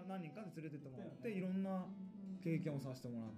何人かで連れてってもらっていろんな経験をさせてもらって、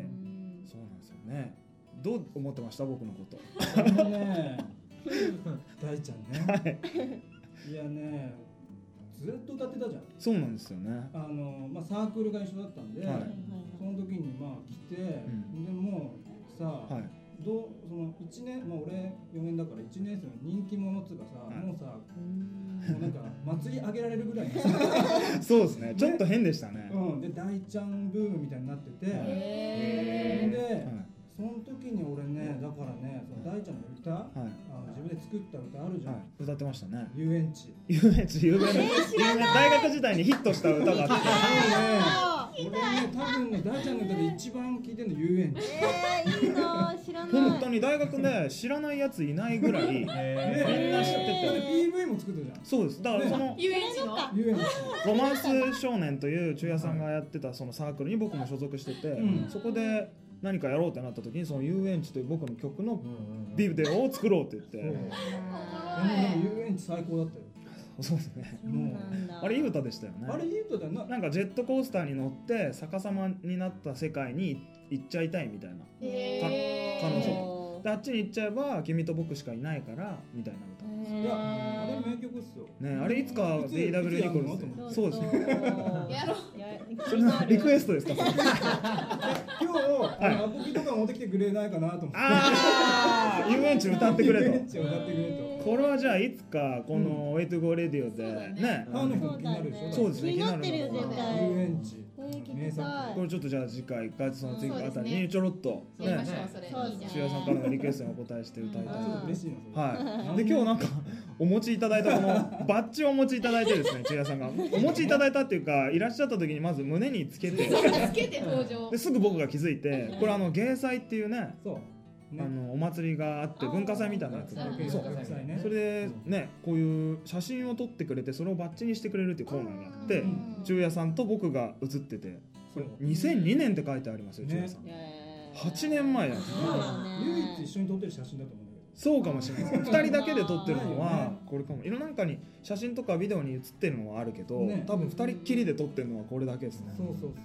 そうなんですよね。どう思ってました僕のこと？ ね大ちゃんね、はい、いやねずっと歌ってたじゃん。 そうなんですよね。 サークルが一緒だったんで、はい、その時に来て、でもさ、はい、その1年、俺4年だから1年生の人気者っつうかさ、はい、もうさもうなんか祭り上げられるぐらいのそうですね、ちょっと変でしたね。 で大ちゃんブームみたいになってて、で、その時に俺ね、だからね、その大ちゃんの歌、はい、自分で作った歌あるじゃん、はい、 歌ってましたね。 遊園地有名大学時代にヒットした歌があって俺ね、多分ね、大ちゃんの歌で一番聴いてるの遊園地。 いいな、知らない。 本当に大学で知らないやついないぐらい、みんな知ってて、 PV も作ったじゃん。 そうです。だからその遊園地のロマンス少年という中也さんがやってたそのサークルに僕も所属してて、そこで何かやろうってなった時にその遊園地という僕の曲のビデオを作ろうって言って、 遊園地最高だったよ。 そうですね。あれいい歌でしたよね。 あれいい歌だよな。 なんかジェットコースターに乗って逆さまになった世界に行っちゃいたいみたいな、彼女であっちに行っちゃえば君と僕しかいないからみたいな歌です。 いや、あれ名曲っすよね。あれいつか DW ニコルズで、そうですね。 やろう。 それのリクエストですか？ 今日アコギとか持ってきてくれないかなと思って。 遊園地歌ってくれと。 遊園地歌ってくれと。 これはじゃあいつかこのウェイトゴーレディオでね、 ファンの人も気になるでしょ。 そうですね、 気になってるよ絶対。 遊園地名作。 これちょっとじゃあ次回かその次あたりにちょろっとね、中也さんからのリクエストにお答えして歌いたい。 嬉しいな。 はい。で今日なんかお持ちいただいたこのバッジをお持ちいただいてですね、中也さんがお持ちいただいたっていうか、いらっしゃった時にまず胸につけて登場ですぐ僕が気づいて、これ芸祭っていうね、お祭りがあって文化祭みたいなやつ、それでね、こういう写真を撮ってくれてそれをバッジにしてくれるっていうコーナーがあって、中也さんと僕が写ってて、これ2002年って書いてありますよ、中也さん。8年前やん。 唯一一緒に撮ってる写真だと思うんだけど。 そうかもしれないです。2人だけで撮ってるのはこれかも。いろんな中に写真とかビデオに写ってるのはあるけど、多分2人っきりで撮ってるのはこれだけですね。 そうそうそう。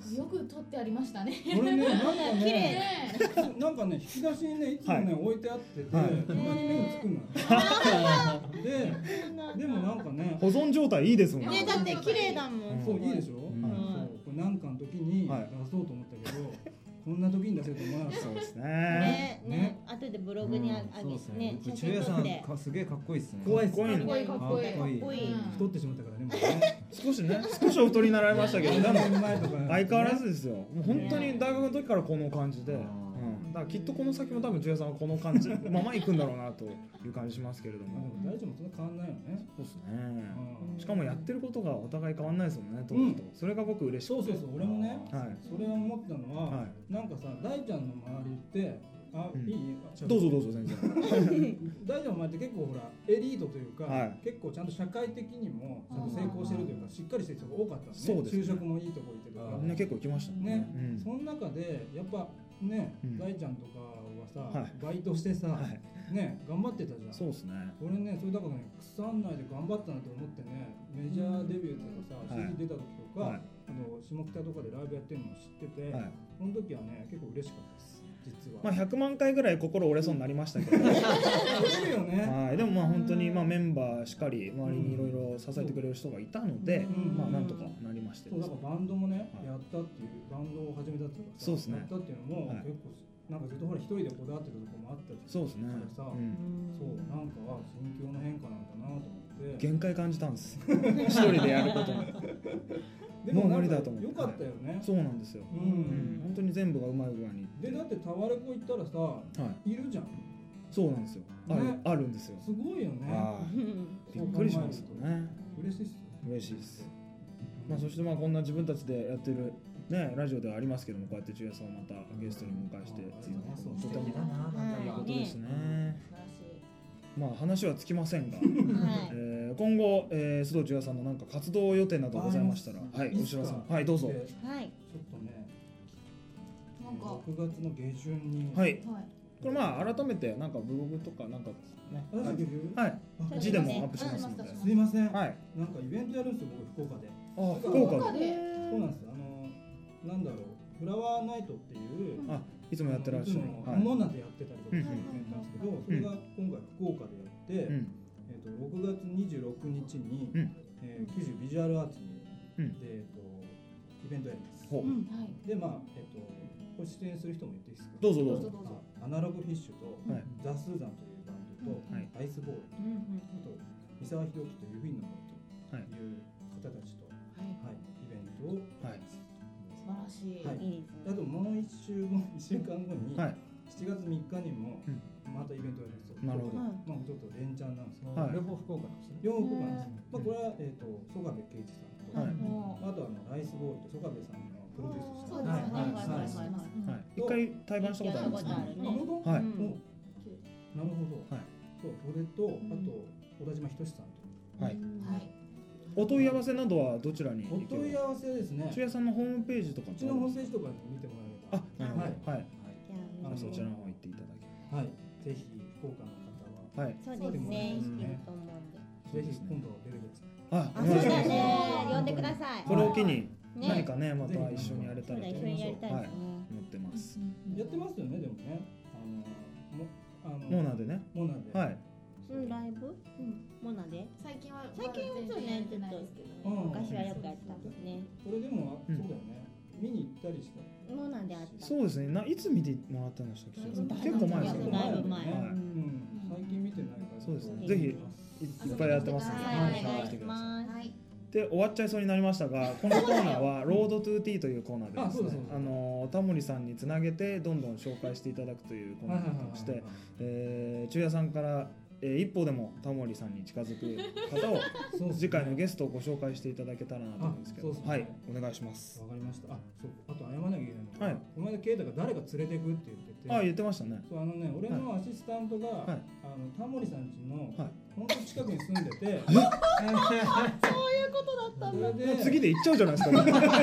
よく撮ってありましたね。 これね、なんかね、引き出しにね、いつもね、置いてあってて、たまに目につくの。でもなんかね、 保存状態いいですもんね。だって綺麗だもん。 そう、いいでしょ。これなんかの時に出そうと思ったけど、こんな時に出せると思わなかった。 そうですね。 ね、後でブログにあげてね、写真撮って。 すげえかっこいいですね。 怖いっすね。 かっこいい。 太ってしまったからね、もうね。 少しお太りになられましたけど、相変わらずですよ。もう本当に大学の時からこの感じで、だからきっとこの先も多分中也さんはこの感じまま行くんだろうなという感じしますけれども。 大丈夫もそんな変わんないよね。 そうですね。しかもやってることがお互い変わんないですもんね、当時と。それが僕嬉しい。 そう、俺もね、それを思ったのは、なんかさ、大ちゃんの周りっていい？ どうぞ全然。 大ちゃんの周りって結構ほらエリートというか、結構ちゃんと社会的にもちゃんと成功してるというか、しっかりしてる人が多かったんですね。就職もいいとこ行ってるから。 みんな結構行きましたね。 その中でやっぱね、大ちゃんとかはさ、バイトしてさ、ね、頑張ってたじゃん。 そうですね。 俺ね、それだからね、腐んないで頑張ったなと思ってね、メジャーデビューとかさ、CD 出た時とか、下北とかでライブやってるのを知ってて、その時はね、結構嬉しかったです。 まあ100万回ぐらい心折れそうになりましたけど、でもまあ本当にメンバーしかり周りにいろいろ支えてくれる人がいたので、まあなんとかなりまして。 そうだからバンドもね、やったっていうバンドを始めたっていうかさ、やったっていうのも結構なんかずっとほら一人でこだわってたところもあったりそうですね。 さ、そうなんかは心境の変化なんだなと思って限界感じたんです。一人でやることに。もう無理だと思って。 よかったよね。 そうなんですよ。本当に全部がうまい具合に。 でだってタワレコ行ったらさ、いるじゃん。 そうなんですよ。あるんですよ。 すごいよね。 びっくりしますよね。 嬉しいです。 嬉しいです。まあそしてこんな自分たちでやってるねラジオではありますけども、こうやって中也さんをまたゲストに迎えしてっていうのはとてもいいことですね。まあ話はつきませんが、今後須藤中也さんのなんか活動予定などございましたら、はい、お知らせ。はい、どうぞ。 はい。 ちょっとね、6月の下旬に、 はい。これ改めてなんかブログとかなんかね、 はい、 字でもアップしますので。 すいません。 はい。 なんかイベントやるんですよ、僕福岡で。 福岡で。 そうなんです。なんだろう、フラワーナイトっていう、 いつもやってらっしゃるモナでやってたりとかするイベントなんですけど、それが今回福岡でやって、6月26日に九州ビジュアルアーツにでイベントやります。でこれ出演する人も言っていいですか？ どうぞどうぞ。 アナログフィッシュとザ・スーザンというバンドとアイスボールと三沢ひろきというフィンのという方たちとイベントをやります。 素晴らしい。 あともう1週間後に7月3日にもまたイベントをやるんですよ。 なるほど。 ちょっと連チャンなんですけど、 両方福岡なんですね。 両方福岡なんです。これは曽我部圭一さんと、あとライスボールと曽我部さんのプロデュースした。 一回対バンしたことありますね。 本当？はい。なるほど。そう、俺とあと小田島仁さんと。 はい。お問い合わせなどはどちらに？ お問い合わせですね。 中屋さんのホームページとか。 うちのホームページとかに見てもらえれば。 はい。そちらの方行っていただければ。はい。ぜひ福岡の方は。 はい。そうですね。いると思うんで。 ぜひ今度出るべき。 そうだね。呼んでください。 これを機に何かね、また一緒にやれたらと思ってます。 やってますよね、でもね。 モナでね。 モナで。 はい。 ライブ？モナで？最近はちょっと昔はよくやってたんですね。 これでもそうだよね。見に行ったりした。 モナであった。 そうですね。いつ見てもらったんでしたっけ？結構前ですよね。 だいぶ前。 最近見てないから。 そうですね。ぜひいっぱいやってますので、 はい。 で終わっちゃいそうになりましたが、このコーナーはロードトゥーティーというコーナーでですね、タモリさんにつなげてどんどん紹介していただくというコーナーになってまして、中屋さんから一歩でもタモリさんに近づく方を次回のゲストをご紹介していただけたらなと思うんですけど、はい、お願いします。 わかりました。あと謝らなきゃいけないのが、この間ケイタが誰か連れてくって言ってて、 言ってましたね。 そう俺のアシスタントがタモリさん家の本当近くに住んでて、 そういうことだったんだ。 次で行っちゃうじゃないですか。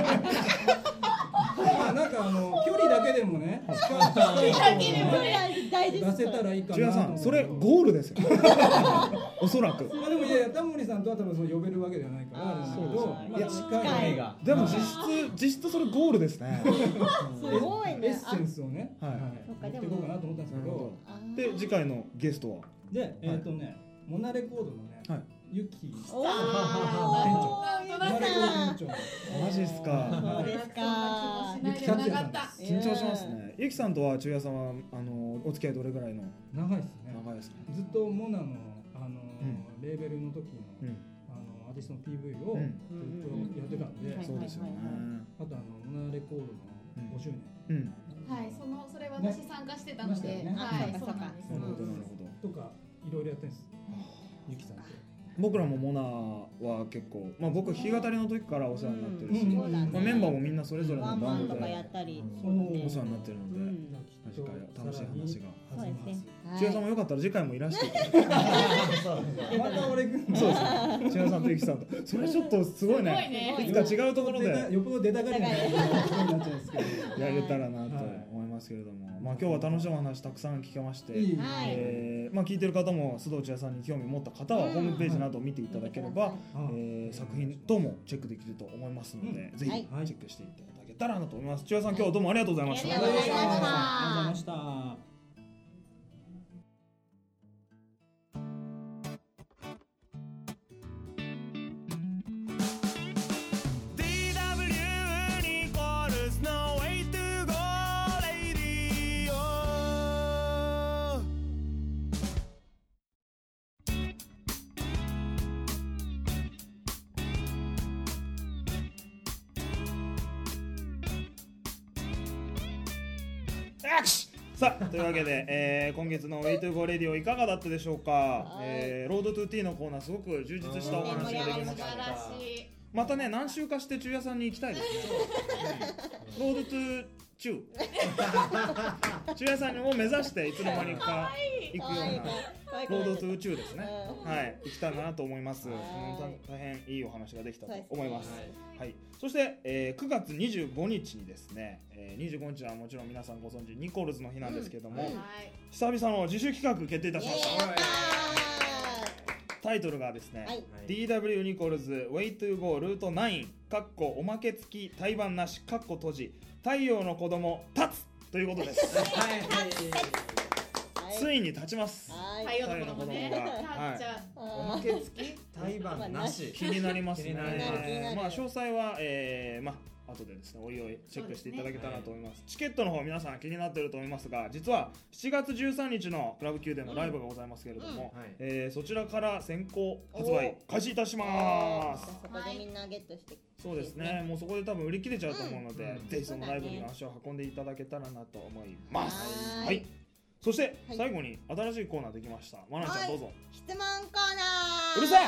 なんか距離だけでもね、出せたらいいかな。 中屋さん、それゴールですよ。おそらく。 でもタモリさんとは多分呼べるわけではないからあるんだけど、 近いが。でも実質それゴールですね。 すごいね。 エッセンスをね、持っていこうかなと思ったんですけど。 で次回のゲストは。 でモナレコードのね。ユキ店長。 マジっすか。 そうですか。 緊張しますね。ユキさんとは中屋さんはお付き合いどれぐらいの？ 長いですね。 長いですね。 ずっとモナのレーベルの時のアーティストの PV をずっとやってたんで。 そうですよね。 あとモナレコードの5周年。 はい、それ私参加してたので、はい、そうなんです。 なるほどなるほど。 とかいろいろやってるんです。ユキさんって。 僕らもモナは結構、僕弾き語りの時からお世話になってるし、メンバーもみんなそれぞれのバンドでお世話になってるので、次回楽しい話が。中屋さんもよかったら次回もいらして。 また俺行く。 そうです。中屋さんとゆきさんと、それちょっとすごいね。いつか違うところでよっぽど出たがりな人になっちゃうんですけど、 やれたらなと思いますけれども、今日は楽しいお話たくさん聞けまして、聞いてる方も須藤千屋さんに興味を持った方はホームページなどを見ていただければ作品等もチェックできると思いますので、ぜひチェックしていただけたらなと思います。千屋さん、今日はどうもありがとうございました。 ありがとうございました。 ありがとうございました。 さあというわけで、今月の Way to Go Radio いかがだったでしょうか。ロードトゥーティーのコーナーすごく充実したお話ができました。またね、何週かして中屋さんに行きたいですね。ロードトゥー中中屋さんを目指していつの間にか行くようなロードトゥー中ですね。はい、行きたいなと思います。大変いいお話ができたと思います。はい、そして、9月25日にですね、25日はもちろん皆さんご存知ニコルズの日なんですけども、久々の自主企画決定いたしました。 タイトルがですね、 はい、 DW ニコルズ Way to Go ルート9おまけ付き対バンなし閉じ太陽の子供立つということです。ついに立ちます。 太陽の子供ね。 おまけ付き対バンなし。 気になりますね。まあ詳細は後でですね、おいおいチェックしていただけたらと思います。チケットの方皆さん気になっていると思いますが、実は7月13日のクラブ宮殿のライブがございますけれども、そちらから先行発売開始いたします。 そこでみんなゲットして。 そうですね。もうそこで多分売り切れちゃうと思うので、ぜひそのライブに足を運んでいただけたらなと思います。はい。そして最後に新しいコーナーできました。まなちゃんどうぞ。 質問コーナー。 うるさい。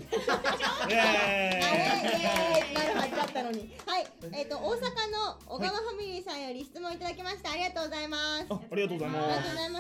なるはずだったのに。はい。大阪の小川ファミリーさんより質問いただきました。ありがとうございます。 ありがとうございます。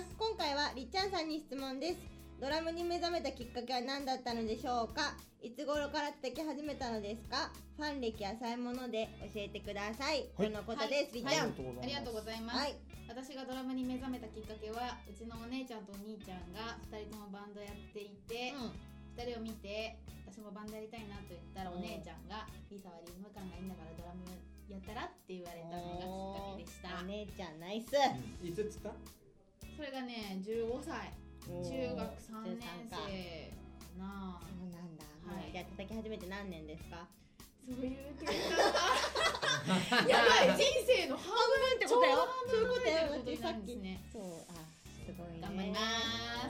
今回はりっちゃんさんに質問です。ドラムに目覚めたきっかけは何だったのでしょうか。いつ頃から叩き始めたのですか。ファン歴やそういうもので教えてください。とのことです。りっちゃん。 ありがとうございます。私がドラムに目覚めたきっかけは、うちのお姉ちゃんとお兄ちゃんが2人ともバンドやっていて、2人を見て私もバンドやりたいなと言ったら、お姉ちゃんがリサはリズム感がいいんだからドラムやったらって言われたのがきっかけでした。 お姉ちゃんナイス。 いつつった？ それがね、15歳中学3年生かな。 そうなんだ。じゃあ叩き始めて何年ですか。 そういう結果がやばい、人生の半分ってことよ。 そういうことよ。 だってさっきね。 そう、すごいね。 頑張ります。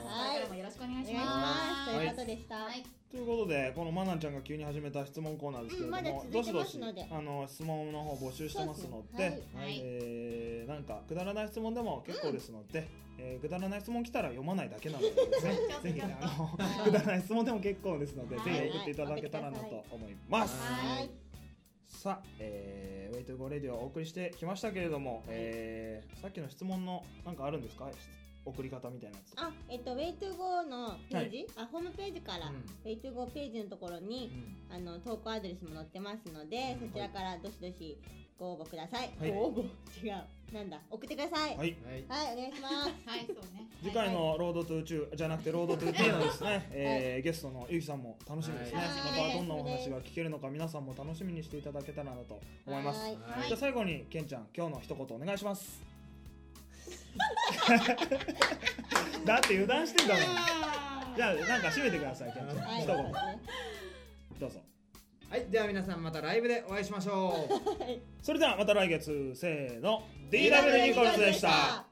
これからもよろしくお願いします。 ということでした。 ということで、このまなちゃんが急に始めた質問コーナーですけれども、どしどし質問の方募集してますので、なんかくだらない質問でも結構ですので、くだらない質問来たら読まないだけなのでですね、ぜひくだらない質問でも結構ですので、ぜひ送っていただけたらなと思います。さあ、Way to Go Radio をお送りしてきましたけれども、さっきの質問のなんかあるんですか？送り方みたいなやつ。 Way to Go のページ、ホームページから、Way to Go ページのところに、投稿アドレスも載ってますので、そちらからどしどしご応募ください。ご応募違う。なんだ、送ってください。はい、お願いします。 はい、そうね。 次回のロードトゥーチューじゃなくてロードトゥーティーのですね、ゲストのゆきさんも楽しみですね。またどんなお話が聞けるのか皆さんも楽しみにしていただけたらなと思います。じゃあ最後にけんちゃん、今日の一言お願いします。だって油断してんだもん。じゃあなんか締めてください、けんちゃん。一言どうぞ。 はい、では皆さんまたライブでお会いしましょう。 それではまた来月、せーの、DW ニコルズでした。